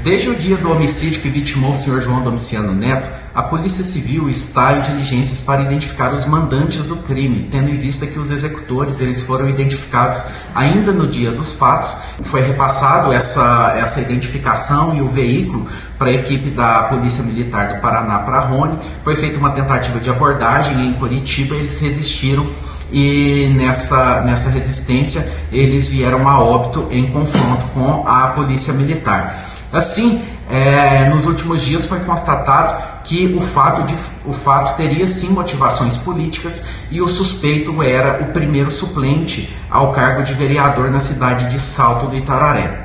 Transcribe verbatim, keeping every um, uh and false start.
Desde o dia do homicídio que vitimou o senhor João Domiciano Neto, a Polícia Civil está em diligências para identificar os mandantes do crime, tendo em vista que os executores eles foram identificados ainda no dia dos fatos. Foi repassado essa, essa identificação e o veículo para a equipe da Polícia Militar do Paraná para Rony. Foi feita uma tentativa de abordagem em Curitiba, eles resistiram e nessa, nessa resistência eles vieram a óbito em confronto com a Polícia Militar. Assim, é, nos últimos dias foi constatado que o fato, de, o fato teria sim motivações políticas e o suspeito era o primeiro suplente ao cargo de vereador na cidade de Salto do Itararé.